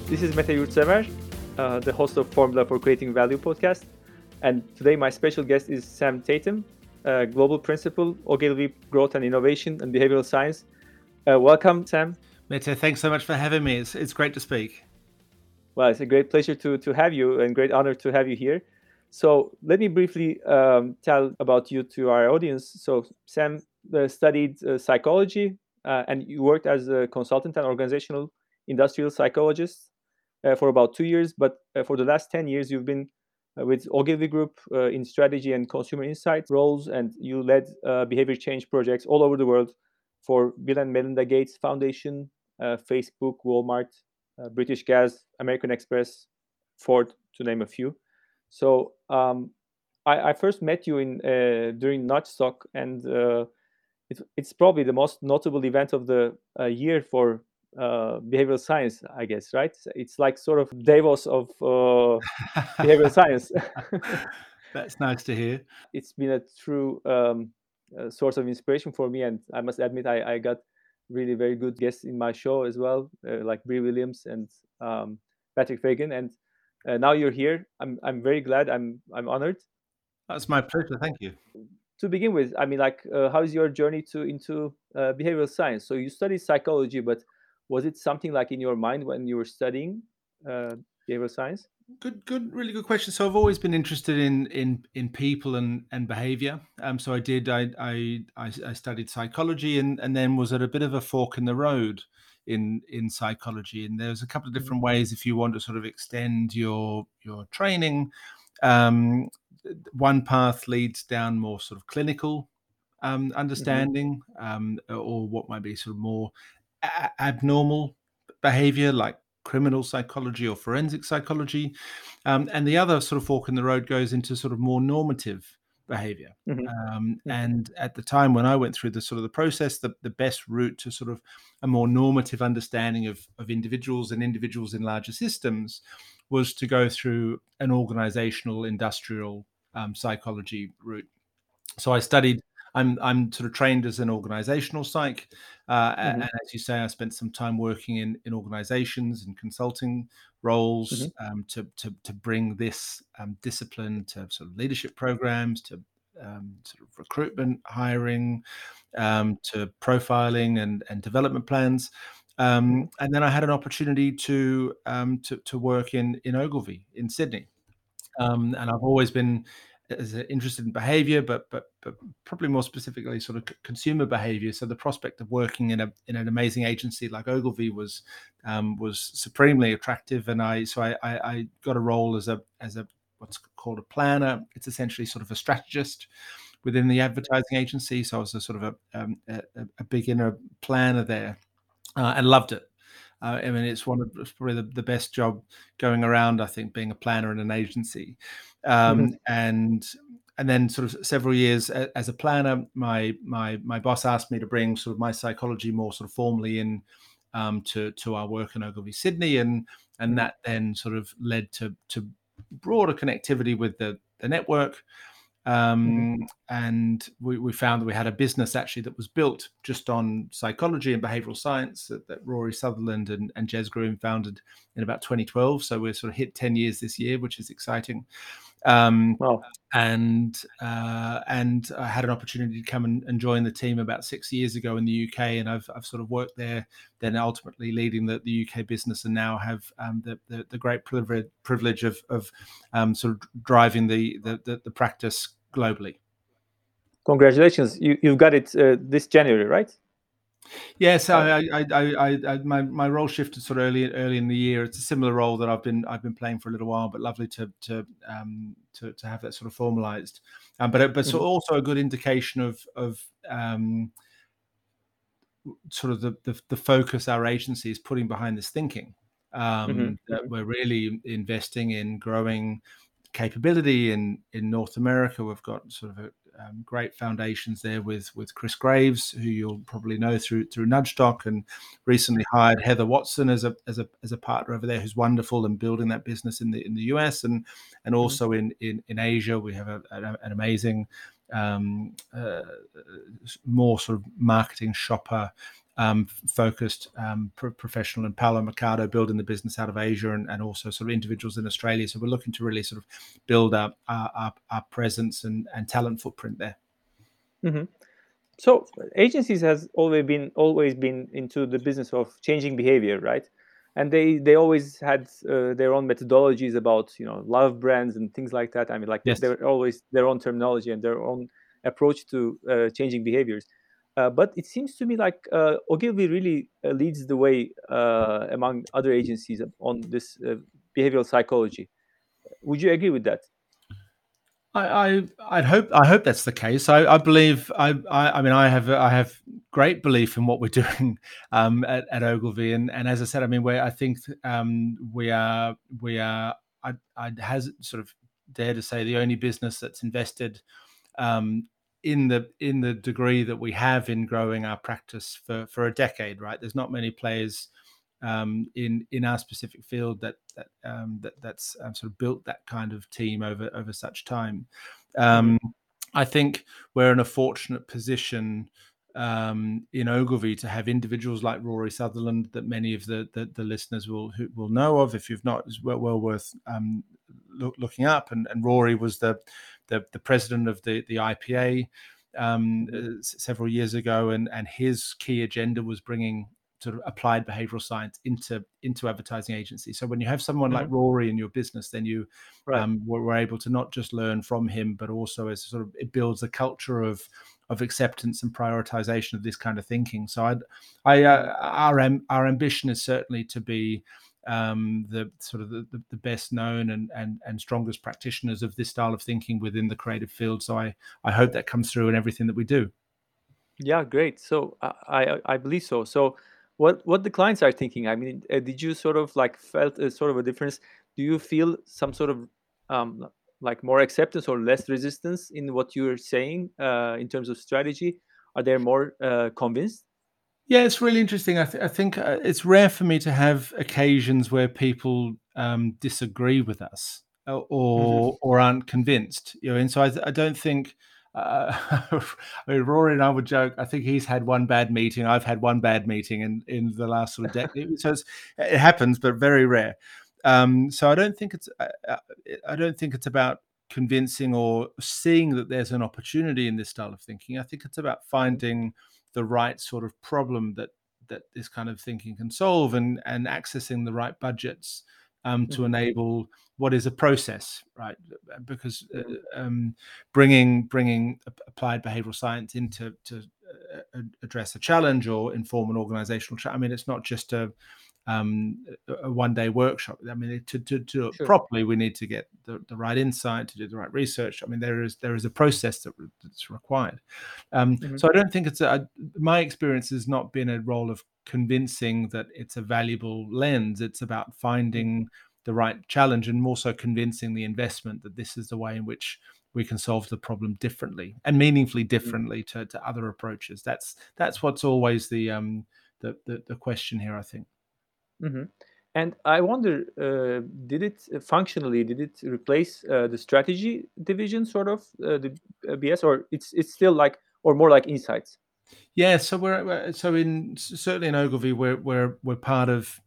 This is Mete Yurtsever, the host of Formula for Creating Value podcast. And today my special guest is Sam Tatum, Global Principal, Ogilvy Growth and Innovation and Behavioral Science. Welcome, Sam. Mete, thanks so much for having me. It's great to speak. Well, it's a great pleasure to have you and great honor to have you here. So let me briefly tell about you to our audience. So Sam studied psychology and you worked as a consultant and organizational industrial psychologist for about 2 years. But for the last 10 years, you've been with Ogilvy Group in strategy and consumer insight roles, and you led behavior change projects all over the world for Bill and Melinda Gates Foundation, Facebook, Walmart, British Gas, American Express, Ford, to name a few. So I first met you in during Nudgestock, and it's probably the most notable event of the year for behavioral science, I guess, right? It's like sort of Davos of behavioral science. That's nice to hear. It's been a true source of inspiration for me, and I must admit I got really very good guests in my show as well, like Bree Williams and Patrick Fagan, and now you're here. I'm very glad. I'm honored. That's my pleasure. Thank you. To begin with, I mean, like, how is your journey into behavioral science? So you studied psychology, but was it something like in your mind when you were studying behavioral science? Good, really good question. So I've always been interested in people and behavior. So I studied psychology and then was at a bit of a fork in the road in psychology. And there's a couple of different ways if you want to sort of extend your training. One path leads down more sort of clinical understanding, or what might be sort of more abnormal behavior, like criminal psychology or forensic psychology, and the other sort of fork in the road goes into sort of more normative behavior. And at the time when I went through the sort of the process, the best route to sort of a more normative understanding of individuals and individuals in larger systems was to go through an organizational industrial psychology route. So I studied. I'm sort of trained as an organizational psych, and as you say, I spent some time working in organizations and consulting roles to bring this discipline to sort of leadership programs, to sort of recruitment, hiring, to profiling and development plans. And then I had an opportunity to work in Ogilvy in Sydney. And I've always been interested in behavior, but probably more specifically sort of consumer behavior. So the prospect of working in an amazing agency like Ogilvy was supremely attractive, and I got a role as a what's called a planner. It's essentially sort of a strategist within the advertising agency. So I was a sort of a beginner planner there, and loved it. I mean, it's probably the best job going around, I think, being a planner in an agency. And then sort of several years as a planner, my boss asked me to bring sort of my psychology more sort of formally in to our work in Ogilvy Sydney, and that then sort of led to broader connectivity with the network. And we found that we had a business actually that was built just on psychology and behavioral science that Rory Sutherland and Jez Gruen founded in about 2012. So we're sort of hit 10 years this year, which is exciting. Wow. And I had an opportunity to come and join the team about 6 years ago in the UK, and I've sort of worked there, then ultimately leading the UK business, and now have the great privilege of sort of driving the practice globally. Congratulations! You've got it this January, right? Yes, my role shifted sort of early in the year. It's a similar role that I've been playing for a little while, but lovely to have that sort of formalized. But so also a good indication of sort of the focus our agency is putting behind this thinking. That we're really investing in growing capability in North America. We've got sort of great foundations there with Chris Graves, who you'll probably know through Nudgestock, and recently hired Heather Watson as a partner over there, who's wonderful and building that business in the US and also in Asia. We have an amazing more sort of marketing shopper focused professional, and Paolo Mercado building the business out of Asia, and also sort of individuals in Australia. So we're looking to really sort of build up our presence and talent footprint there. Mm-hmm. So agencies has always been into the business of changing behavior, right? And they always had their own methodologies about love brands and things like that. I mean, like Yes. they're always their own terminology and their own approach to changing behaviors. But it seems to me like Ogilvy really leads the way among other agencies on this behavioral psychology. Would you agree with that? I hope that's the case. I believe I mean I have great belief in what we're doing at Ogilvy, and as I said, I mean I think we are I has sort of dare to say the only business that's invested um, in the degree that we have in growing our practice for a decade. Right, there's not many players in our specific field that's sort of built that kind of team over such time. Mm-hmm. I think we're in a fortunate position in Ogilvy to have individuals like Rory Sutherland that many of the listeners will know of. If you've not, it's well worth looking up. And Rory was the president of the IPA several years ago, and his key agenda was bringing sort of applied behavioral science into advertising agencies. So when you have someone like Mm-hmm. Rory in your business, then you Right. were able to not just learn from him, but also as sort of it builds a culture of acceptance and prioritization of this kind of thinking. So our ambition is certainly to be the sort of the best known and strongest practitioners of this style of thinking within the creative field. So I hope that comes through in everything that we do. Yeah, great. So I believe so. So what the clients are thinking? I mean, did you sort of like felt a sort of a difference? Do you feel some sort of um, like more acceptance or less resistance in what you're saying in terms of strategy? Are they more convinced? Yeah, it's really interesting. I think it's rare for me to have occasions where people disagree with us Hmm. or aren't convinced. And so I don't think. I mean, Rory and I would joke. I think he's had one bad meeting. I've had one bad meeting in the last sort of decade. So it happens, but very rare. So I don't think I don't think it's about convincing or seeing that there's an opportunity in this style of thinking. I think it's about finding the right sort of problem that this kind of thinking can solve, and accessing the right budgets to Hmm. enable what is a process, right? Because Hmm. bringing applied behavioral science into to address a challenge or inform an organizational challenge. I mean, it's not just a one-day workshop. I mean, to do it Sure. properly, we need to get the right insight, to do the right research. I mean, there is a process that's required. Hmm. So I don't think my experience has not been a role of convincing that it's a valuable lens. It's about finding the right challenge, and more so convincing the investment that this is the way in which we can solve the problem differently and meaningfully differently to other approaches. That's what's always the question here, I think. Hmm. And I wonder, did it functionally, did it replace the strategy division, sort of the BS, or it's still like, or more like insights? Yeah, so so certainly in Ogilvy we're part of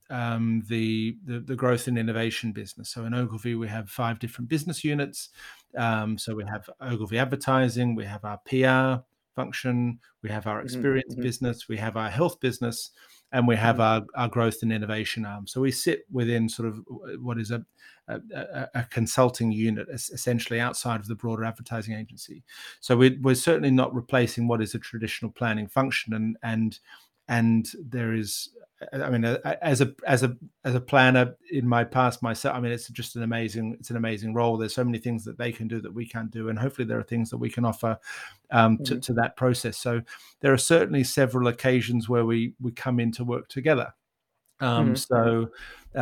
the growth and innovation business. So in Ogilvy we have 5 different business units. So we have Ogilvy Advertising, we have our PR function, we have our Hmm. experience Hmm. business, we have our health business, and we have Hmm. our growth and innovation arm. So we sit within sort of what is a consulting unit, essentially outside of the broader advertising agency. So we're certainly not replacing what is a traditional planning function, and there is, I mean, as a planner in my past myself, I mean, it's just an amazing role. There's so many things that they can do that we can't do, and hopefully there are things that we can offer Hmm. to that process. So there are certainly several occasions where we come in to work together. Hmm. Hmm. So,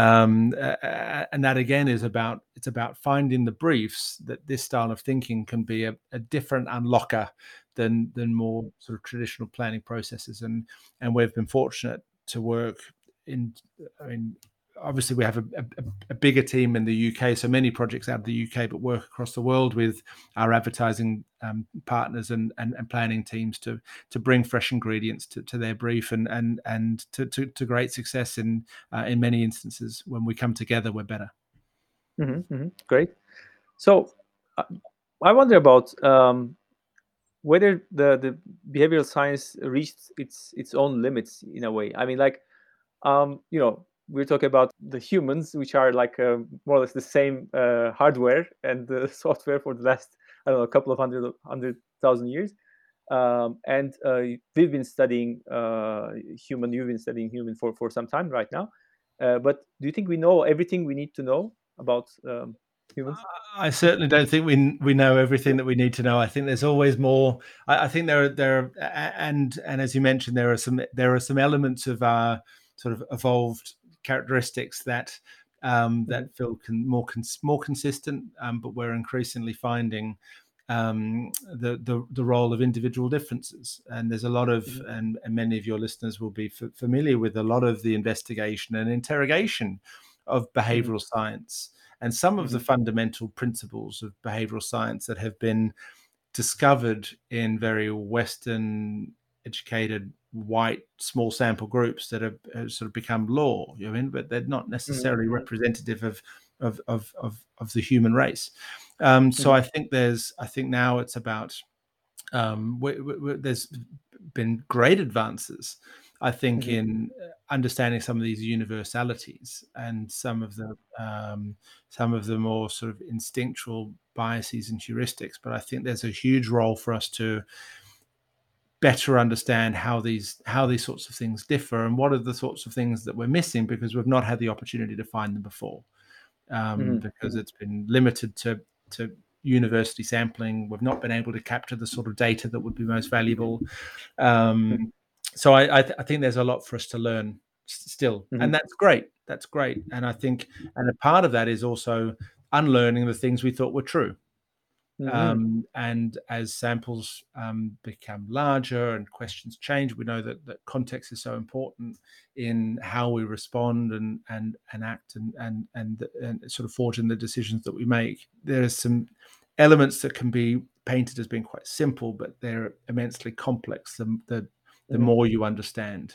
and that again is about it's about finding the briefs that this style of thinking can be a different unlocker than more sort of traditional planning processes, and we've been fortunate to work in, I mean, obviously we have a bigger team in the UK, so many projects out of the UK, but work across the world with our advertising partners and planning teams to bring fresh ingredients to their brief and to great success in many instances. When we come together, we're better. Great. So I wonder about whether the behavioral science reached its own limits in a way. I mean, like, we're talking about the humans, which are like more or less the same hardware and the software for the last, I don't know, a couple of hundred thousand years. And we've been studying human. You've been studying human for some time right now. But do you think we know everything we need to know about humans? I certainly don't think we know everything that we need to know. I think there's always more. I think there are, and as you mentioned, there are some elements of our sort of evolved characteristics that that feel more consistent, but we're increasingly finding the role of individual differences. And there's a lot of, and many of your listeners will be familiar with a lot of the investigation and interrogation of behavioral science and some of the fundamental principles of behavioral science that have been discovered in very Western educated white small sample groups that have sort of become law, but they're not necessarily representative of the human race. So I think now it's about there's been great advances, I think, in understanding some of these universalities and some of the more sort of instinctual biases and heuristics. But I think there's a huge role for us to better understand how these sorts of things differ and what are the sorts of things that we're missing because we've not had the opportunity to find them before, because it's been limited to university sampling. We've not been able to capture the sort of data that would be most valuable. So I think there's a lot for us to learn still, and that's great. That's great, and I think, and a part of that is also unlearning the things we thought were true. And as samples become larger and questions change, we know that context is so important in how we respond and act and sort of forge in the decisions that we make. There are some elements that can be painted as being quite simple, but they're immensely complex the more you understand.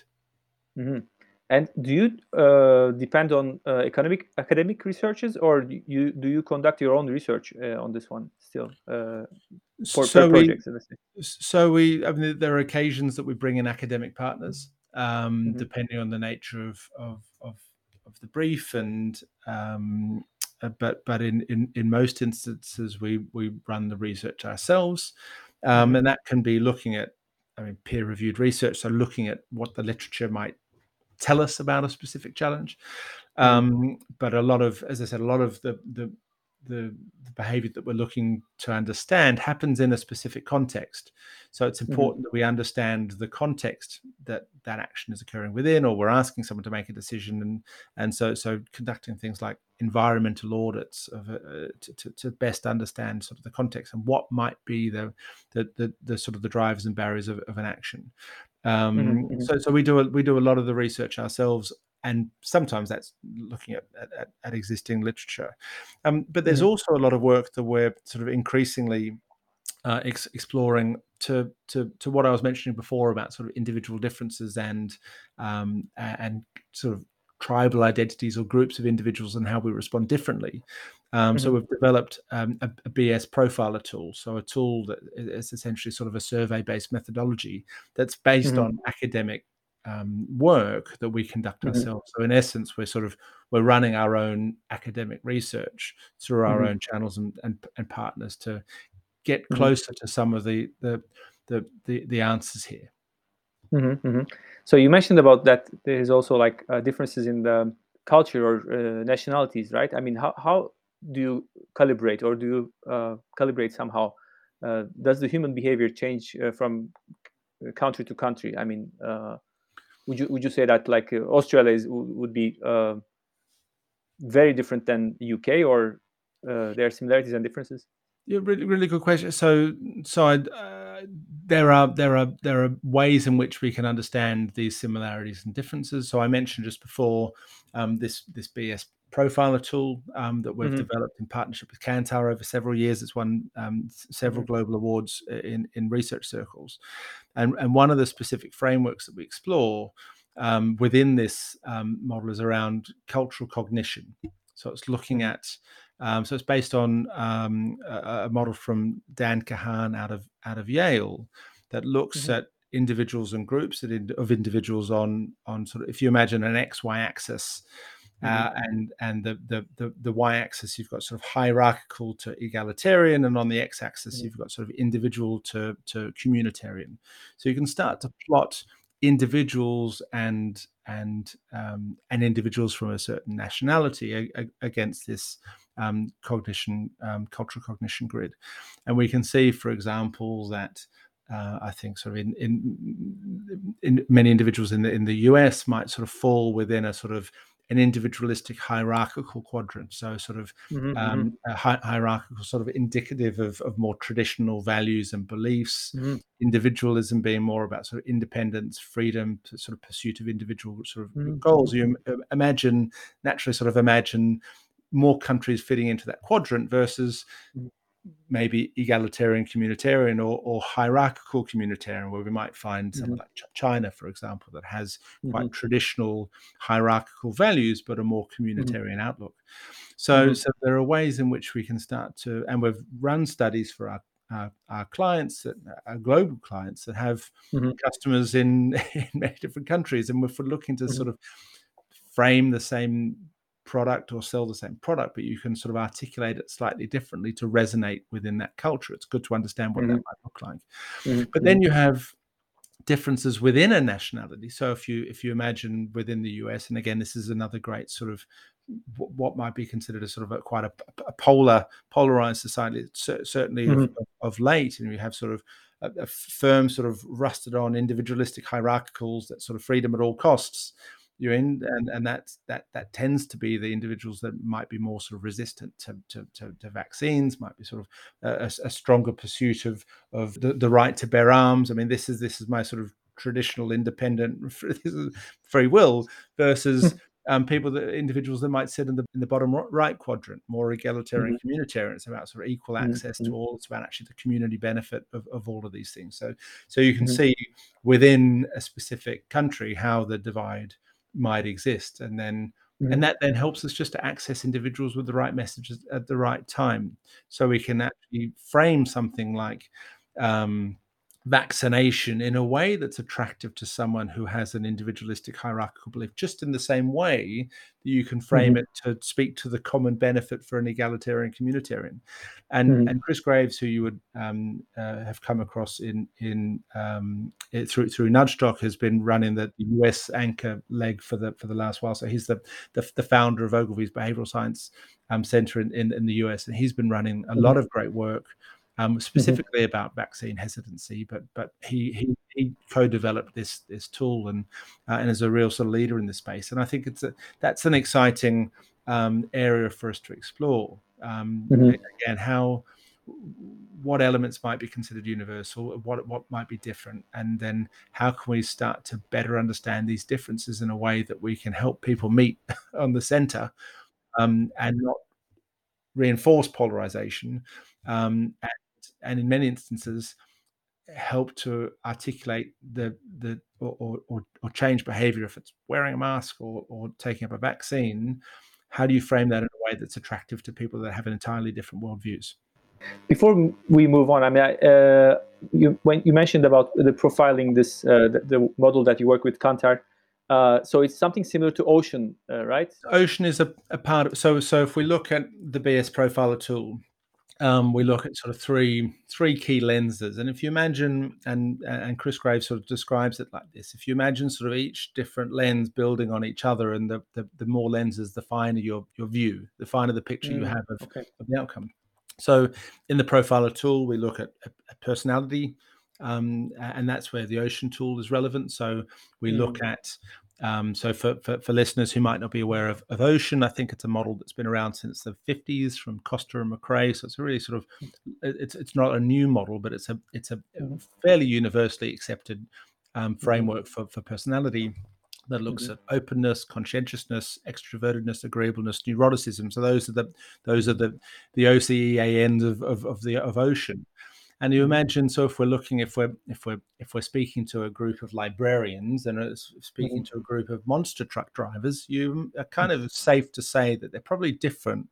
And do you depend on academic researchers, or do you conduct your own research on this one still for projects? I mean, there are occasions that we bring in academic partners, depending on the nature of the brief, and but in most instances we run the research ourselves, and that can be looking at, peer-reviewed research, so looking at what the literature might tell us about a specific challenge. But a lot of, as I said, a lot of the behavior that we're looking to understand happens in a specific context. So it's important that we understand the context that action is occurring within, or we're asking someone to make a decision. And so conducting things like environmental audits to best understand sort of the context and what might be the sort of the drivers and barriers of an action. So we do a lot of the research ourselves, and sometimes that's looking at existing literature. But there's also a lot of work that we're sort of increasingly exploring to what I was mentioning before about sort of individual differences and sort of tribal identities or groups of individuals and how we respond differently. So we've developed a BS profiler tool, so a tool that is essentially sort of a survey-based methodology that's based on academic work that we conduct ourselves. So in essence, we're running our own academic research through our own channels and partners to get closer to some of the answers here. So you mentioned about that there is also like differences in the culture or nationalities, right? I mean, how do you calibrate, or do you calibrate somehow? Does the human behavior change from country to country? I mean, would you say that like Australia would be very different than UK, or there are similarities and differences? Yeah, really, really good question. So there are ways in which we can understand these similarities and differences. So I mentioned just before this BS profiler tool that we've developed in partnership with Kantar over several years. It's won several global awards in research circles, and one of the specific frameworks that we explore within this model is around cultural cognition. So it's looking at so it's based on a model from Dan Kahan out of Yale that looks at individuals and groups of individuals on sort of, if you imagine an XY axis, and the y-axis you've got sort of hierarchical to egalitarian, and on the x-axis you've got sort of individual to communitarian. So you can start to plot individuals and individuals from a certain nationality against this cultural cognition grid, and we can see, for example, that I think sort of in many individuals in the US might sort of fall within a sort of an individualistic hierarchical quadrant. So sort of a hierarchical, sort of indicative of more traditional values and beliefs, individualism being more about sort of independence, freedom, sort of pursuit of individual sort of goals. You naturally imagine more countries fitting into that quadrant versus maybe egalitarian communitarian or hierarchical communitarian, where we might find someone like China, for example, that has quite traditional hierarchical values but a more communitarian outlook. So there are ways in which we can start to, and we've run studies for our clients, our global clients that have customers in many different countries, and we're looking to sort of frame the same product or sell the same product, but you can sort of articulate it slightly differently to resonate within that culture. It's good to understand what that might look like. But then you have differences within a nationality. So if you imagine within the US, and again, this is another great sort of what might be considered a sort of quite a polarized society, certainly of late, and you have sort of a firm sort of rusted on individualistic hierarchicals, that sort of freedom at all costs you're in, and that tends to be the individuals that might be more sort of resistant to vaccines, might be sort of a stronger pursuit of the right to bear arms. I mean, this is my sort of traditional independent free will versus individuals that might sit in the bottom right quadrant, more egalitarian communitarian. It's about sort of equal access to all. It's about actually the community benefit of all of these things. So you can see within a specific country how the divide might exist, and that then helps us just to access individuals with the right messages at the right time, so we can actually frame something like vaccination in a way that's attractive to someone who has an individualistic hierarchical belief, just in the same way that you can frame it to speak to the common benefit for an egalitarian communitarian. And Chris Graves, who you would have come across through Nudgestock, has been running the US anchor leg for the last while. So he's the founder of Ogilvy's Behavioral Science Center in the US, and he's been running a lot of great work specifically about vaccine hesitancy, but he co-developed this tool and is a real sort of leader in this space. And I think that's an exciting area for us to explore. Again, what elements might be considered universal, what might be different, and then how can we start to better understand these differences in a way that we can help people meet on the center, and not reinforce polarization, and in many instances help to articulate or change behavior. If it's wearing a mask or taking up a vaccine, how do you frame that in a way that's attractive to people that have entirely different worldviews? Before we move on, I mean, when you mentioned about the profiling, the model that you work with, Kantar, so it's something similar to Ocean, right? Ocean is a part of. So if we look at the BS Profiler tool, we look at sort of three key lenses. And if you imagine, and Chris Graves sort of describes it like this: if you imagine sort of each different lens building on each other, and the more lenses, the finer your view, the finer the picture you have of the outcome. So in the Profiler tool, we look at personality, and that's where the Ocean tool is relevant. So we look at So for listeners who might not be aware of Ocean, I think it's a model that's been around since the 50s from Costa and McRae. So it's a really sort of it's not a new model, but it's a Mhm. fairly universally accepted Mhm. framework for personality that looks Mhm. at openness, conscientiousness, extrovertedness, agreeableness, neuroticism. So those are the OCEA end of Ocean. And you Mhm. imagine, so if we're speaking to a group of librarians and speaking Mhm. to a group of monster truck drivers, you are kind of safe to say that they're probably different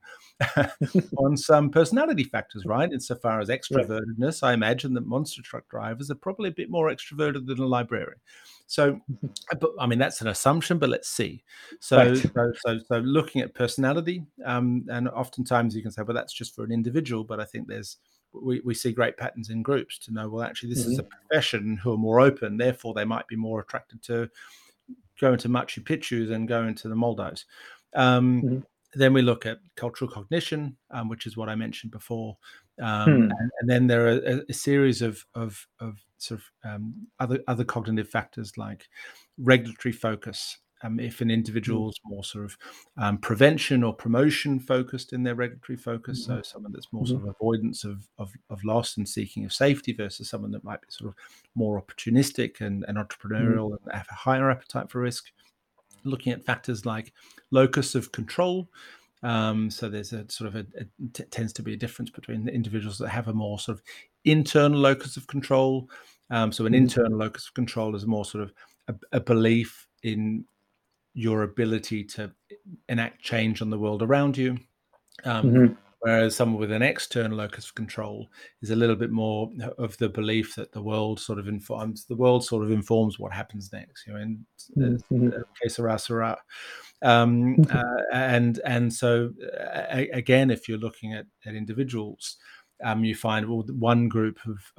on some personality factors, right? Insofar as Right. extrovertedness, I imagine that monster truck drivers are probably a bit more extroverted than a librarian. So, but I mean that's an assumption, but let's see. Right. So looking at personality, and oftentimes you can say, well, that's just for an individual, but I think we see great patterns in groups to know, well, actually, this is a Mhm. profession who are more open, therefore they might be more attracted to go into Machu Picchu than go into the Maldives. Mhm. Then we look at cultural cognition, which is what I mentioned before, Hmm. and then there are a series of sort of other cognitive factors like regulatory focus. If an Mhm. individual is more sort of prevention or promotion focused in their regulatory focus, Mhm. so someone that's more Mhm. sort of avoidance of loss and seeking of safety versus someone that might be sort of more opportunistic and Mhm. entrepreneurial and have a higher appetite for risk. Looking at factors like locus of control. So there's a sort of tends to be a difference between the individuals that have a more sort of internal locus of control. So an Mhm. internal locus of control is more sort of a belief in your ability to enact change on the world around you. Um, Mhm. Whereas someone with an external locus of control is a little bit more of the belief that the world sort of informs what happens next. You know, in Mhm. Mhm. que sera, sera. Mhm. And so again, if you're looking at individuals, you find, well, one group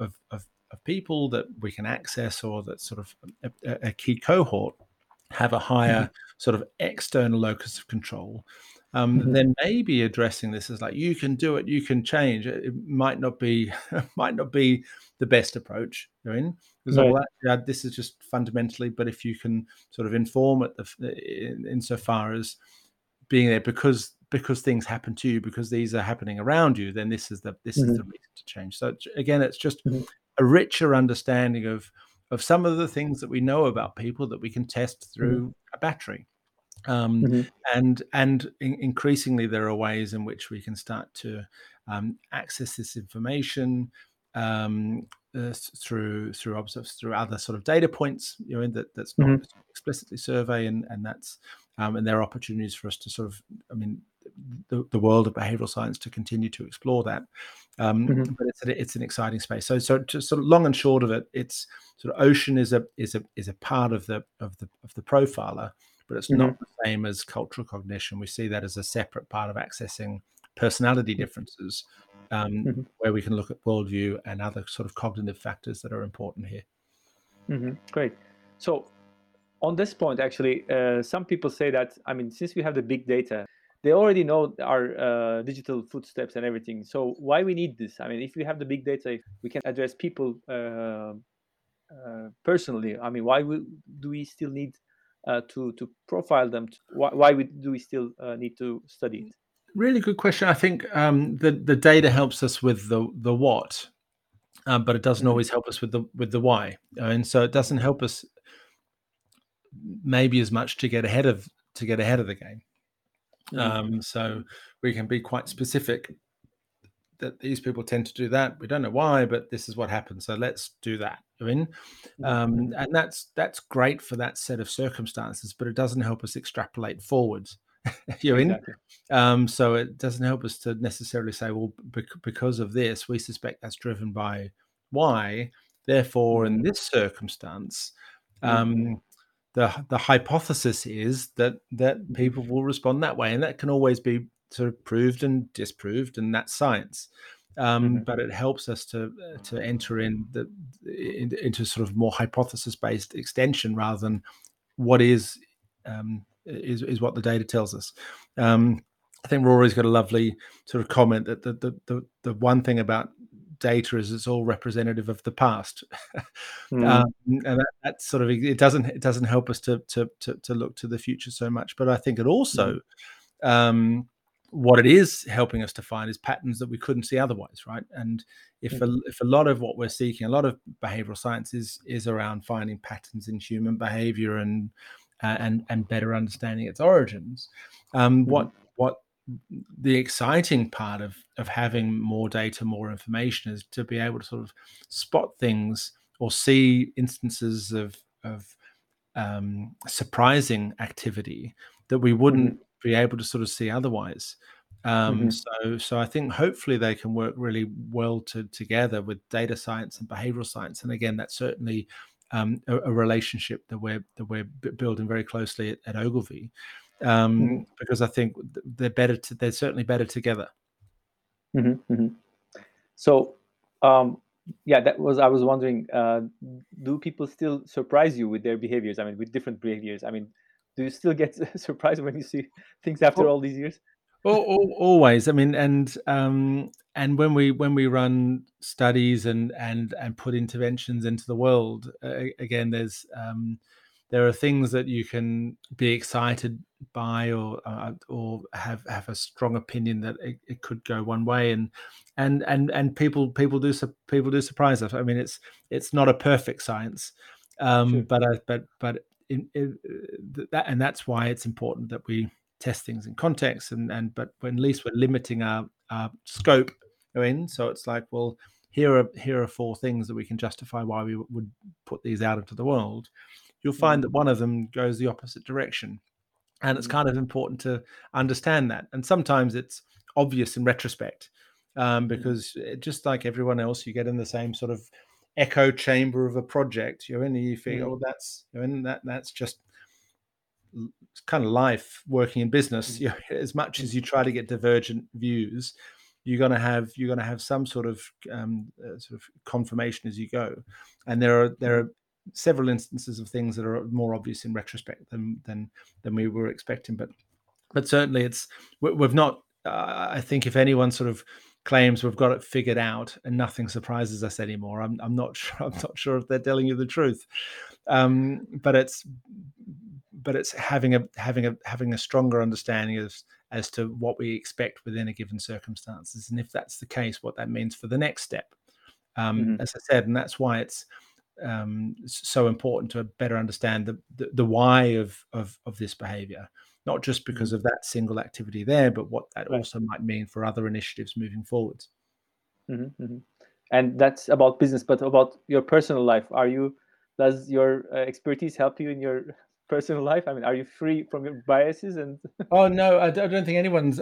of people that we can access, or that sort of a key cohort, have a Mhm. higher sort of external locus of control, Mhm. then maybe addressing this as like, you can do it, you can change. It might not be might not be the best approach. You know, because like, Right. well, this is just fundamentally. But if you can sort of inform it insofar as being there because things happen to you, because these are happening around you, then this is the Mhm. reason to change. So again, it's just Mhm. a richer understanding of some of the things that we know about people that we can test Mhm. through a battery. Um, Mhm. increasingly, there are ways in which we can start to access this information um, through other sort of data points, you know, that's not Mhm. explicitly survey, and that's and there are opportunities for us to sort of, I mean, the world of behavioral science to continue to explore that. Mhm. But it's an exciting space. So just sort of long and short of it, it's sort of Ocean is a part of the profiler, but it's not Mhm. the same as cultural cognition. We see that as a separate part of accessing personality differences, Mhm. where we can look at worldview and other sort of cognitive factors that are important here. Mhm. Great. So on this point, actually, some people say that, I mean, since we have the big data, they already know our digital footsteps and everything. So why we need this? I mean, if we have the big data, if we can address people personally. I mean, do we still need to profile them? Do we still need to study it? Really good question. I think the data helps us with the what, but it doesn't Mhm. always help us with the why, and so it doesn't help us maybe as much to get ahead of the game. Mhm. So we can be quite specific that these people tend to do that. We don't know why, but this is what happens. So let's do that. I mean, Mhm. Mhm. and that's great for that set of circumstances, but it doesn't help us extrapolate forwards. You're in. Exactly. So it doesn't help us to necessarily say, well, because of this, we suspect that's driven by Y. Therefore, in Mhm. this circumstance, Mhm. um, the hypothesis is that Mhm. people will respond that way, and that can always be sort of proved and disproved, and that's science. Mhm. But it helps us to enter into sort of more hypothesis based extension rather than what is what the data tells us. Um, I think Rory's got a lovely sort of comment that the one thing about data is it's all representative of the past. Mm, And that sort of it doesn't help us to look to the future so much. But I think it also what it is helping us to find is patterns that we couldn't see otherwise, right? And if a lot of what we're seeking, a lot of behavioral science is around finding patterns in human behavior and better understanding its origins. What the exciting part of having more data, more information, is to be able to sort of spot things or see instances of surprising activity that we wouldn't be able to sort of see otherwise. So I think hopefully they can work really well together with data science and behavioral science. And again, that's certainly a relationship that we're building very closely at Ogilvy, because I think they're certainly better together. So, yeah, I was wondering, do people still surprise you with their behaviors? I mean, with different behaviors. I mean, do you still get surprised when you see things after all these years? Always. I mean, and when we run studies and put interventions into the world, again, there are things that you can be excited by or have a strong opinion that it could go one way, and people do surprise us. I mean, it's not a perfect science, Sure. but that's why it's important that we test things in context but at least we're limiting our scope in. So it's like, well, here are 4 things that we can justify why we would put these out into the world. You'll find that one of them goes the opposite direction, and it's kind of important to understand that. And sometimes it's obvious in retrospect, because just like everyone else, you get in the same sort of echo chamber of a project you're in, and you think, oh, that's just kind of life working in business. As much as you try to get divergent views, you're going to have some sort of confirmation as you go. And there are several instances of things that are more obvious in retrospect than we were expecting. But certainly we've not. I think if anyone sort of claims we've got it figured out and nothing surprises us anymore, I'm not sure. I'm not sure if they're telling you the truth. But it's having a stronger understanding as to what we expect within a given circumstances, and if that's the case, what that means for the next step. As I said, and that's why it's so important to better understand the why of this behavior, not just because of that single activity there, but what that also might mean for other initiatives moving forwards. And that's about business, but about your personal life. Does your expertise help you in your personal life? I mean, are you free from your biases? And Oh no, I don't think anyone's.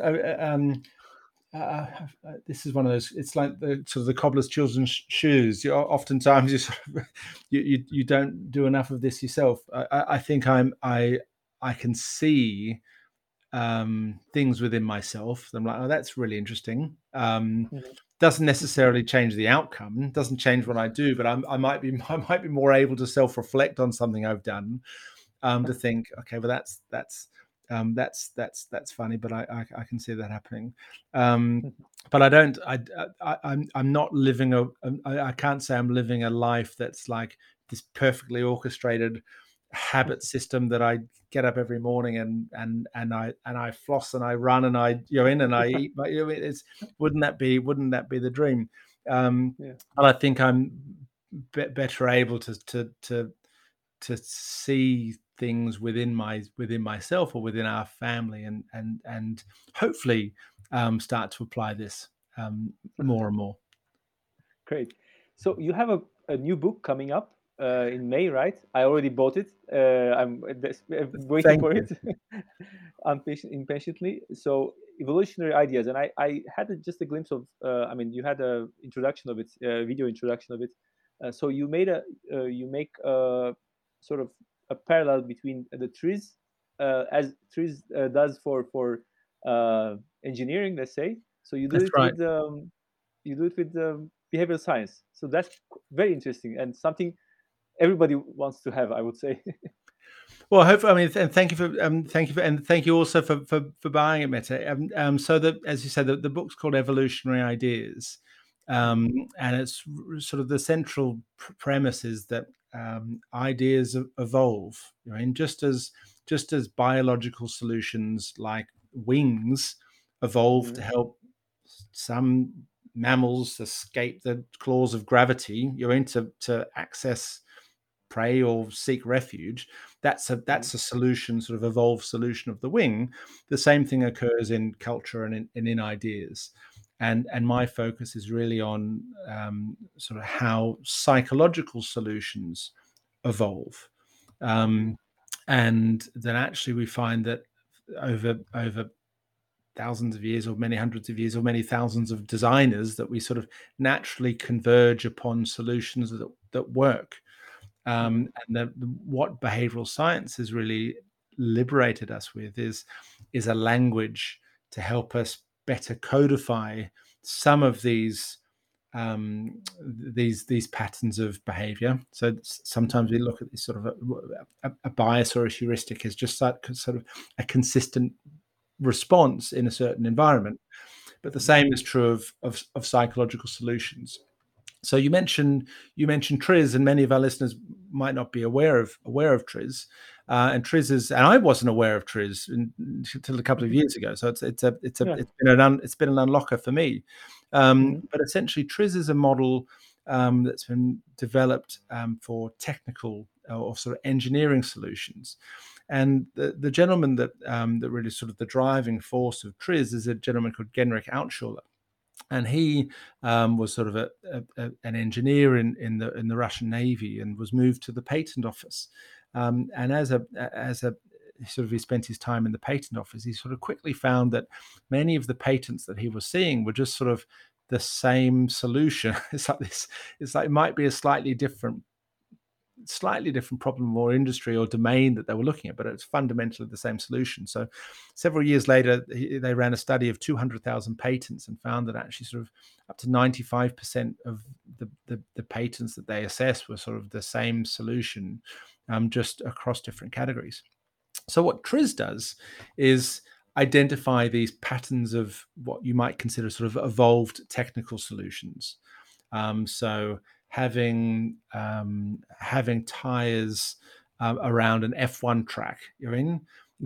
This is one of those. It's like the sort of the cobbler's children's shoes. Oftentimes you don't do enough of this yourself. I think I can see things within myself. I'm like, oh, that's really interesting. Doesn't necessarily change the outcome. Doesn't change what I do, but I might be more able to self-reflect on something I've done, to think, okay, well that's funny, but I can see that happening. But I'm not living I can't say I'm living a life that's like this perfectly orchestrated habit system that I get up every morning and I floss and I run and I in and I eat. But wouldn't that be the dream? But I think I'm better able to see things within myself or within our family, and hopefully start to apply this more and more. Great. So you have a new book coming up in May, right? I already bought it. I'm waiting for it impatiently. So evolutionary ideas, and I had just a glimpse of. I mean, you had a introduction of it, video introduction of it. So you make a sort of a parallel between the trees, as trees does for engineering, let's say. So That's right. You do it with behavioral science. So that's very interesting and something everybody wants to have, I would say. Well, hopefully, I mean, and thank you also for buying it, Meta. So that, as you said, the book's called Evolutionary Ideas, And it's sort of the central premise is that ideas evolve, and just as biological solutions like wings evolve to help some mammals escape the claws of gravity, to access prey or seek refuge. That's a solution, sort of evolved solution of the wing. The same thing occurs in culture and in ideas. And my focus is really on sort of how psychological solutions evolve. And then actually we find that over thousands of years or many hundreds of years or many thousands of designers, that we sort of naturally converge upon solutions that work. And what behavioral science has really liberated us with is a language to help us better codify some of these patterns of behavior. So sometimes we look at this sort of a bias or a heuristic as just sort of a consistent response in a certain environment, but the same is true of psychological solutions. So you mentioned TRIZ, and many of our listeners might not be aware of TRIZ. And TRIZ is, and I wasn't aware of TRIZ until a couple of years ago. So it's been an unlocker for me. But essentially, TRIZ is a model that's been developed for technical or sort of engineering solutions. And the gentleman that really sort of the driving force of TRIZ is a gentleman called Genrikh Altschuler. And he was sort of an engineer in the Russian Navy, and was moved to the patent office. And as a sort of he spent his time in the patent office, he sort of quickly found that many of the patents that he was seeing were just sort of the same solution. It's like it might be a slightly different problem or industry or domain that they were looking at, but it's fundamentally the same solution. So several years later, they ran a study of 200,000 patents and found that actually sort of up to 95% of the patents that they assessed were sort of the same solution, just across different categories. So what TRIZ does is identify these patterns of what you might consider sort of evolved technical solutions. So having tires around an F1 track, or an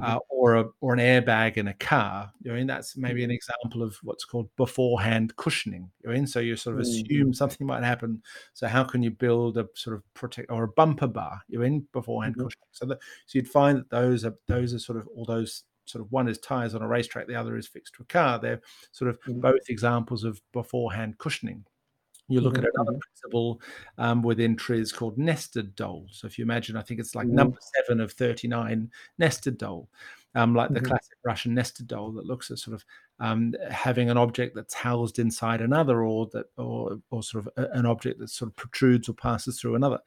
airbag in a car, that's maybe an example of what's called beforehand cushioning. So you sort of assume something might happen. So how can you build a sort of protect or a bumper bar? Beforehand cushioning. So you'd find that those are sort of all those. Sort of one is tires on a racetrack, the other is fixed to a car. They're sort of both examples of beforehand cushioning. You look at another principle within TRIZ called nested dole. So if you imagine, I think it's like number 7 of 39 nested dole, like the classic Russian nested dole that looks at sort of having an object that's housed inside another, or sort of an object that sort of protrudes or passes through another.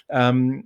And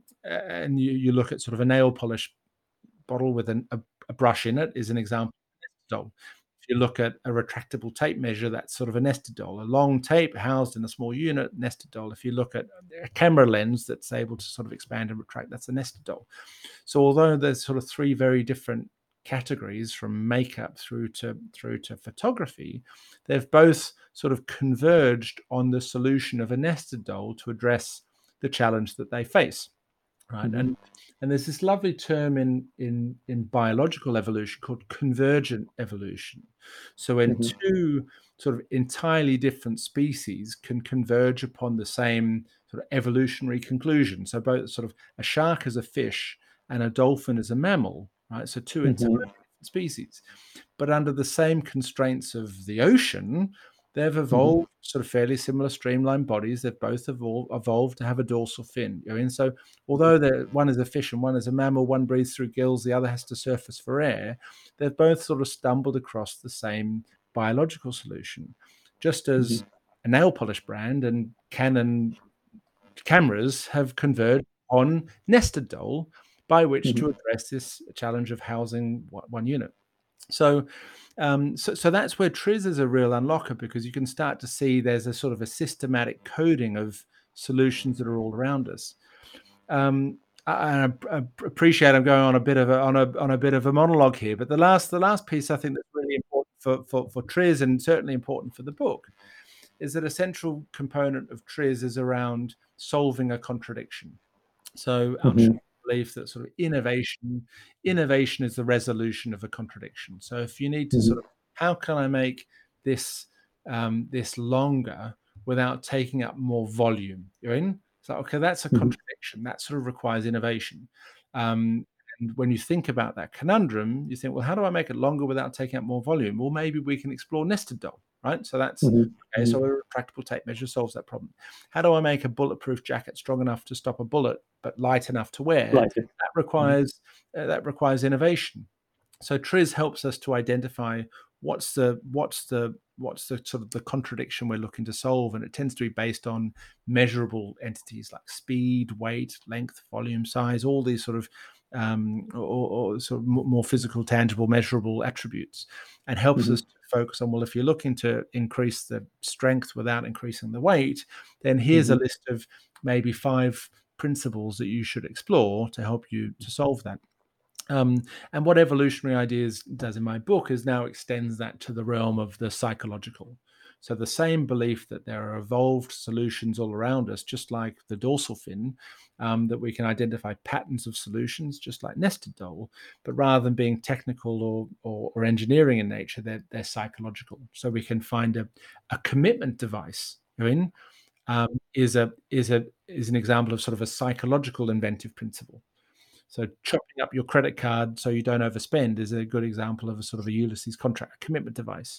you look at sort of a nail polish bottle with a brush in it is an example of nested dole. If you look at a retractable tape measure, that's sort of a nested dole. A long tape housed in a small unit, nested dole. If you look at a camera lens that's able to sort of expand and retract, that's a nested dole. So although there's sort of 3 very different categories, from makeup through to photography, they've both sort of converged on the solution of a nested dole to address the challenge that they face. Right. And there's this lovely term in biological evolution called convergent evolution. So when 2 sort of entirely different species can converge upon the same sort of evolutionary conclusion. So both sort of a shark as a fish and a dolphin as a mammal, right? So 2 entirely different species, but under the same constraints of the ocean, they've evolved sort of fairly similar streamlined bodies. They've both evolved to have a dorsal fin. And so although one is a fish and one is a mammal, one breathes through gills, the other has to surface for air, they've both sort of stumbled across the same biological solution. Just as a nail polish brand and Canon cameras have converged on nested dole, by which to address this challenge of housing one unit. So that's where TRIZ is a real unlocker, because you can start to see there's a sort of a systematic coding of solutions that are all around us. I appreciate I'm going on a bit of a monologue here, but the last piece I think that's really important for TRIZ, and certainly important for the book, is that a central component of TRIZ is around solving a contradiction. So our Mhm. belief that sort of innovation is the resolution of a contradiction. So if you need to Mhm. sort of, how can I make this this longer without taking up more volume? You're in. So okay, that's a Mhm. contradiction. That sort of requires innovation. And when you think about that conundrum, you think, well, how do I make it longer without taking up more volume? Well, maybe we can explore nested doll, right? So that's Mhm. okay. So Mhm. a retractable tape measure solves that problem. How do I make a bulletproof jacket strong enough to stop a bullet but light enough to wear? Lighter. Mhm. That requires innovation. So TRIZ helps us to identify what's the sort of the contradiction we're looking to solve, and it tends to be based on measurable entities like speed, weight, length, volume, size, all these sort of or sort of more physical, tangible, measurable attributes, and helps Mhm. us to focus on, well, if you're looking to increase the strength without increasing the weight, then here's a Mhm. list of maybe 5 principles that you should explore to help you to solve that. Um, and what Evolutionary Ideas does in my book is now extends that to the realm of the psychological. So the same belief that there are evolved solutions all around us, just like the dorsal fin, that we can identify patterns of solutions, just like nested doll, but rather than being technical or engineering in nature, they're psychological. So we can find a commitment device. Is an example of sort of a psychological inventive principle. So chopping up your credit card so you don't overspend is a good example of a sort of a Ulysses contract, a commitment device.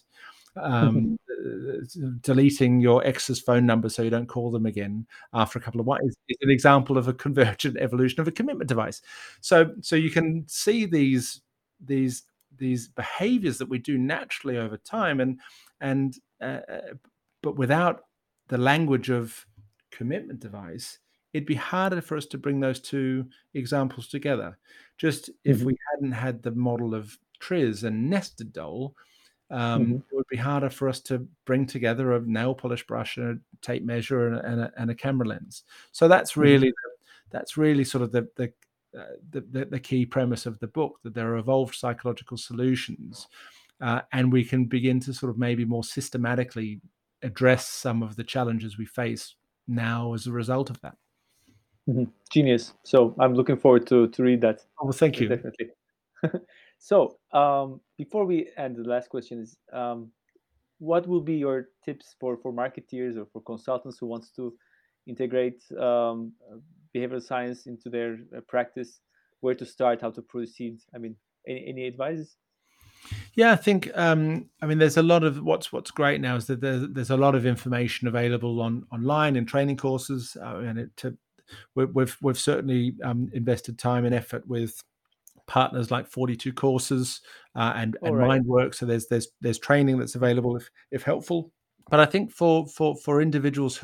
Deleting your ex's phone number so you don't call them again after a couple of months is an example of a convergent evolution of a commitment device. So you can see these these behaviors that we do naturally over time, and but without the language of commitment device, it'd be harder for us to bring those two examples together. Just if we Mhm. hadn't had the model of TRIZ and nested doll, Mhm. it would be harder for us to bring together a nail polish brush and a tape measure and a camera lens. So Mhm. that's really sort of the key premise of the book, that there are evolved psychological solutions, and we can begin to sort of maybe more systematically address some of the challenges we face now as a result of that. Mhm. Genius. So I'm looking forward to read that. Oh, well, thank you. Definitely. So before we end, the last question is, what will be your tips for marketeers or for consultants who wants to integrate behavioral science into their practice? Where to start? How to proceed? I mean, any advice? Yeah, I think I mean there's a lot of what's great now is that there's a lot of information available online in training courses, and we've certainly invested time and effort with partners like 42 Courses All and right. Mindwork. So there's training that's available if helpful. But I think for individuals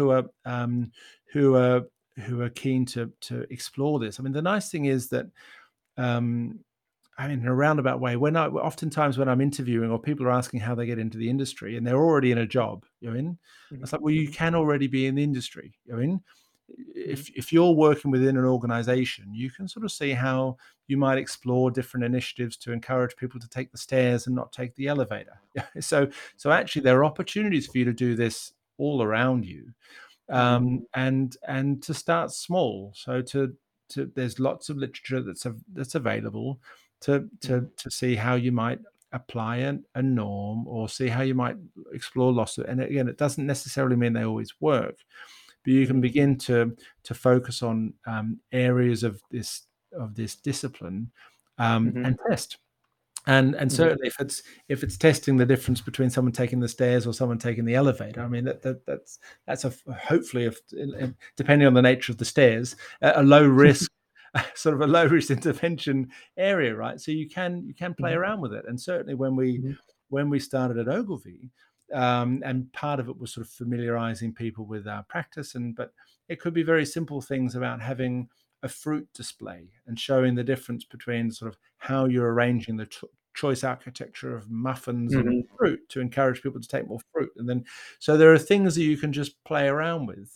who are who are keen to explore this, I mean the nice thing is that um, I mean, in a roundabout way, oftentimes when I'm interviewing or people are asking how they get into the industry and they're already in a job, you're in. Mhm. It's like, well, you Mhm. can already be in the industry. You're in. Mhm. If you're working within an organization, you can sort of see how you might explore different initiatives to encourage people to take the stairs and not take the elevator. So actually, there are opportunities for you to do this all around you, Mhm. and to start small. So to there's lots of literature that's available Mhm. to see how you might apply a norm or see how you might explore loss of, and again, it doesn't necessarily mean they always work, but you can Mhm. begin to focus on areas of this discipline, Mhm. and test. And Mhm. certainly if it's testing the difference between someone taking the stairs or someone taking the elevator, I mean that's hopefully depending on the nature of the stairs, a low risk sort of a low risk intervention area, right? So you can play Mhm. around with it. And certainly Mhm. when we started at Ogilvy, and part of it was sort of familiarizing people with our practice, but it could be very simple things about having a fruit display and showing the difference between sort of how you're arranging the choice architecture of muffins and Mhm. fruit to encourage people to take more fruit. And then, so there are things that you can just play around with,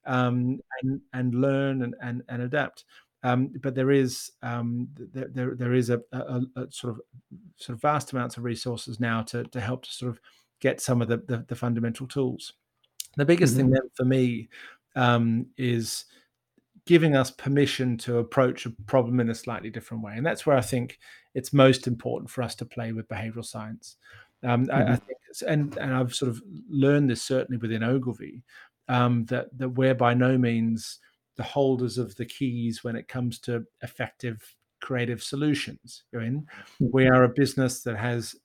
and learn and adapt. But there is there is a sort of vast amounts of resources now to help to sort of get some of the fundamental tools. The biggest thing Mm-hmm. then for me is giving us permission to approach a problem in a slightly different way. And that's where I think it's most important for us to play with behavioral science. I think, and I've sort of learned this certainly within Ogilvy, that we're by no means the holders of the keys when it comes to effective creative solutions. We are a business that has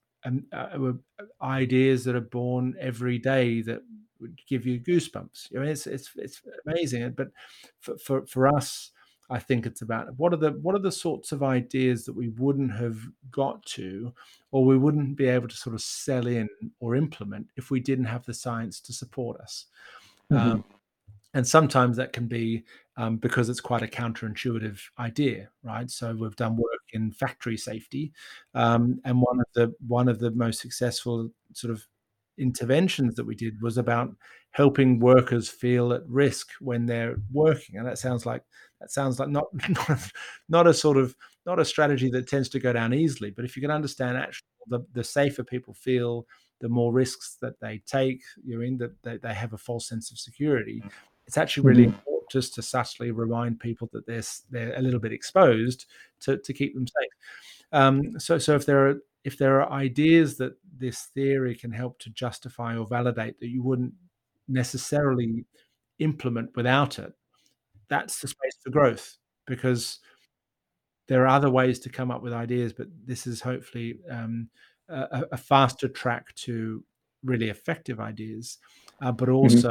ideas that are born every day that would give you goosebumps. It's amazing. But for us, I think it's about what are the sorts of ideas that we wouldn't have got to, or we wouldn't be able to sort of sell in or implement if we didn't have the science to support us. Um, Mm-hmm. and sometimes that can be because it's quite a counterintuitive idea, right? So we've done work in factory safety, and one of the most successful sort of interventions that we did was about helping workers feel at risk when they're working. And that sounds like not not a sort of not a strategy that tends to go down easily. But if you can understand actually the safer people feel, the more risks that they take, that they have a false sense of security. It's actually really Mm-hmm. important just to subtly remind people that they're a little bit exposed to keep them safe. So if there are ideas that this theory can help to justify or validate that you wouldn't necessarily implement without it, that's the space for growth, because there are other ways to come up with ideas, but this is hopefully a faster track to really effective ideas, but Mm-hmm. also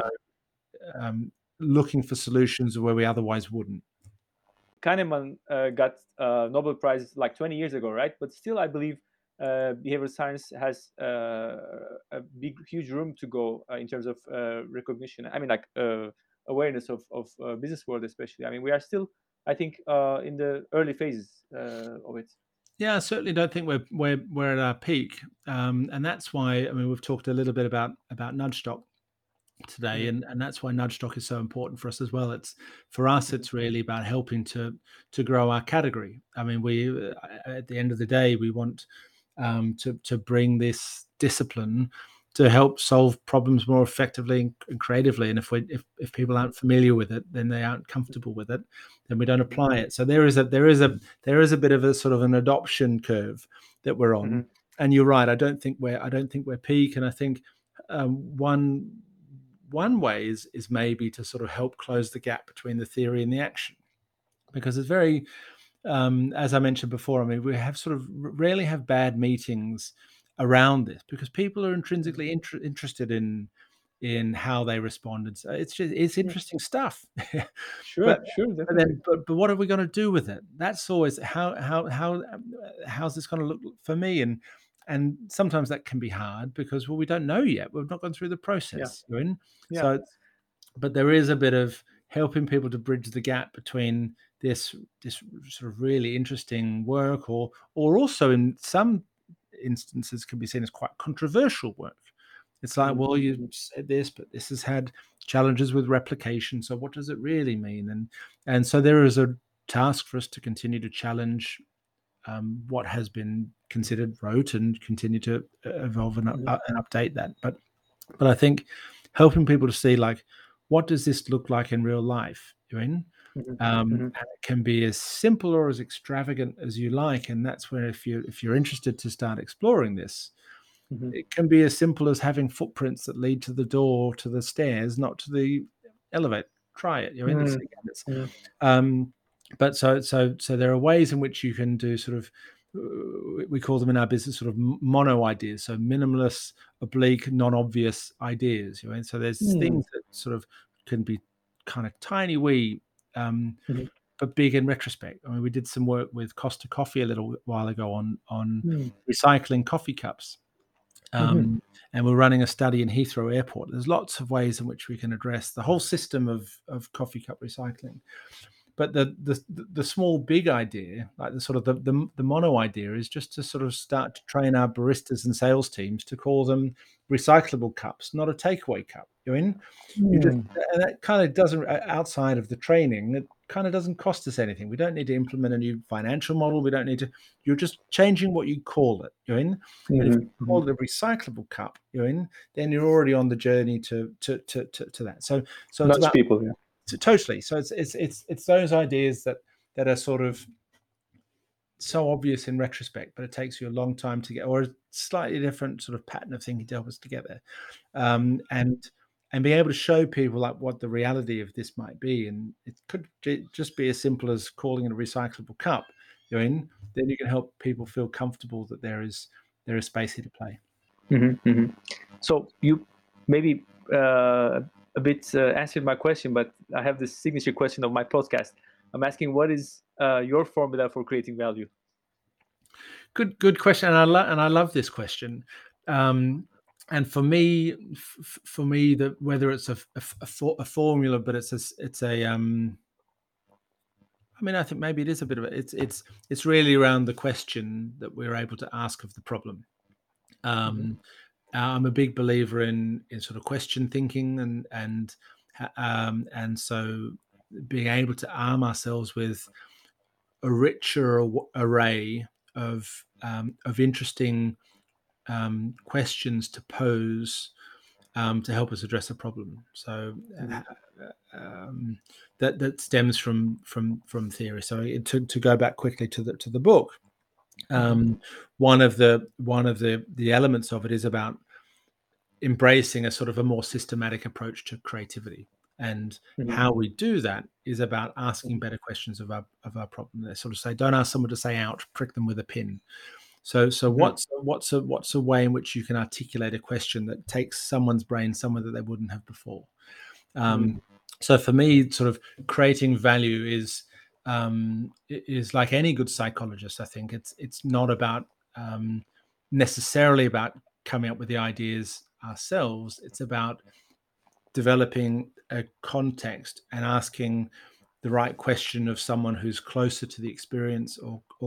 um, looking for solutions where we otherwise wouldn't. Kahneman got Nobel Prize like 20 years ago, right? But still, I believe behavioral science has a big, huge room to go in terms of recognition. I mean, like awareness of business world, especially. I mean, we are still, I think, in the early phases of it. Yeah, I certainly don't think we're at our peak, and that's why I mean we've talked a little bit about nudge stock today, Mm-hmm. and that's why nudge stock is so important for us as well. It's for us, Mm-hmm. it's really about helping to grow our category. I mean, we at the end of the day, we want to bring this discipline to help solve problems more effectively and creatively. And if people aren't familiar with it, then they aren't comfortable with it, then we don't Mm-hmm. apply it. So there is a bit of a sort of an adoption curve that we're Mm-hmm. on. And you're right. I don't think we're peak. And I think one way is maybe to sort of help close the gap between the theory and the action, because it's very as I mentioned before, I mean, we have sort of rarely have bad meetings around this because people are Mm-hmm. intrinsically interested in how they respond. And so it's Yeah. interesting stuff. but Sure, sure, but definitely. then but what are we going to do with it? That's always how's this going to look for me? And sometimes that can be hard because well we don't know yet. We've not gone through the Yeah, process. You know? yeah. So but there is a bit of helping people to bridge the gap between this sort of really interesting work or also in some instances can be seen as quite controversial work. It's like, Mm-hmm. well, you said this, but this has had challenges with replication. So what does it really mean? And so there is a task for us to continue to challenge what has been considered rote and continue to evolve Mm-hmm. and update that. But I think helping people to see like what does this look like in real life, you know? Mm-hmm. And it can be as simple or as extravagant as you like, and that's where if you're interested to start exploring this, Mm-hmm. it can be as simple as having footprints that lead to the door, to the stairs, not to the elevator. Try it. You know, it's again, it's Mm-hmm. um, but so there are ways in which you can do sort of we call them in our business sort of mono ideas, so minimalist, oblique, non-obvious ideas. You know, and so there's Mm-hmm. things that sort of can be kind of tiny wee, Mm-hmm. but big in retrospect. I mean, we did some work with Costa Coffee a little while ago on Mm-hmm. recycling coffee cups. Mm-hmm. And we're running a study in Heathrow Airport. There's lots of ways in which we can address the whole system of coffee cup recycling. But the small big idea, like the sort of the mono idea, is just to sort of start to train our baristas and sales teams to call them recyclable cups, not a takeaway cup. You're in. You just, and that kind of doesn't, outside of the training, it kind of doesn't cost us anything. We don't need to implement a new financial model. We don't need to. You're just changing what you call it. You're in. And if you call it a recyclable cup, you're in. Then you're already on the journey to that. So it's about people. Yeah. Totally. So it's those ideas that are sort of so obvious in retrospect, but it takes you a long time to get, or a slightly different sort of pattern of thinking to help us together, and being able to show people like what the reality of this might be. And it could just be as simple as calling it a recyclable cup. You're in. Then you can help people feel comfortable that there is space here to play. So you maybe a bit answered my question, but I have this signature question of my podcast. I'm asking, what is your formula for creating value? Good question, and I love this question. And for me, whether it's a formula, but it's a I mean, I think maybe it is a bit of it's really around the question that we're able to ask of the problem. I'm a big believer in sort of question thinking, and so being able to arm ourselves with a richer array of interesting questions to pose to help us address a problem. So that stems from theory. So to go back quickly to the book, one of the elements of it is about embracing a sort of a more systematic approach to creativity. And how we do that is about asking better questions of our problem. They sort of say, don't ask someone to say out, prick them with a pin. So what's a way in which you can articulate a question that takes someone's brain somewhere that they wouldn't have before? So for me, sort of creating value is like any good psychologist. I think it's not about necessarily about coming up with the ideas ourselves. It's about developing a context and asking the right question of someone who's closer to the experience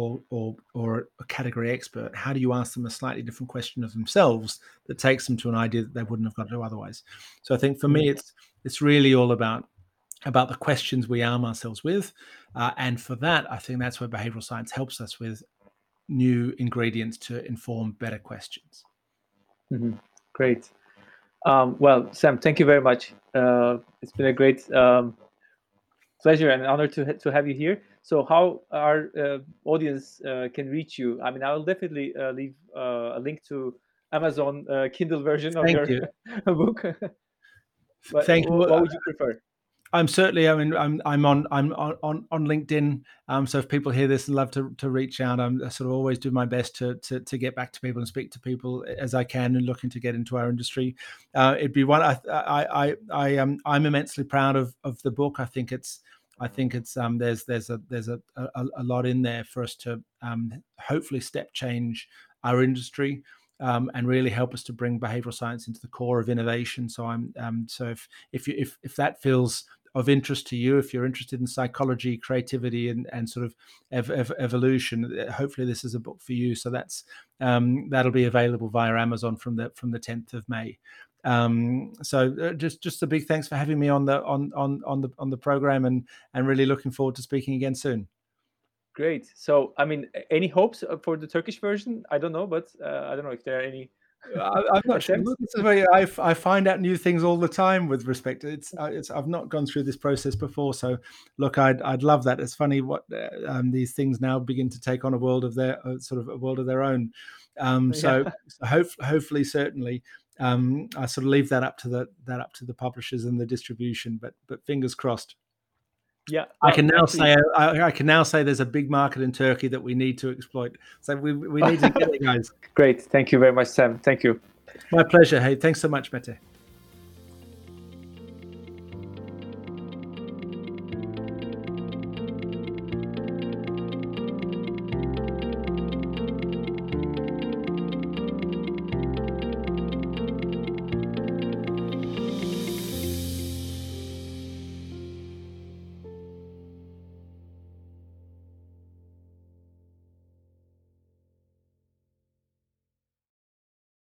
or a category expert. How do you ask them a slightly different question of themselves that takes them to an idea that they wouldn't have got to otherwise? So I think for me, it's really all about the questions we arm ourselves with. And for that, I think that's where behavioral science helps us with new ingredients to inform better questions. Great. Well, Sam, thank you very much. It's been a great pleasure and honor to have you here. So how our audience can reach you? I mean, I will definitely leave a link to Amazon Kindle version of your book. But Thank you. What would you prefer? I'm certainly. I mean, I'm on LinkedIn. So if people hear this and love to reach out, I sort of always do my best to get back to people and speak to people as I can, and looking to get into our industry. It'd be one. I'm immensely proud of the book. I think it's there's a lot in there for us to hopefully step change our industry. And really help us to bring behavioral science into the core of innovation. So so if that feels of interest to you, if you're interested in psychology, creativity, and sort of evolution, hopefully this is a book for you. So that'll be available via Amazon from the 10th of May. So just a big thanks for having me on the program, and really looking forward to speaking again soon. Great. So, I mean, any hopes for the Turkish version? I don't know, but I don't know if there are any. I'm not sure. I find out new things all the time with respect to I've not gone through this process before, so look, I'd love that. It's funny what these things now begin to take on a world of their own. So hopefully, certainly, I sort of leave that up to the publishers and the distribution, but fingers crossed. Yeah, I can now say there's a big market in Turkey that we need to exploit. So we need to get it, guys. Great. Thank you very much, Sam. Thank you. My pleasure. Hey, thanks so much, Mete.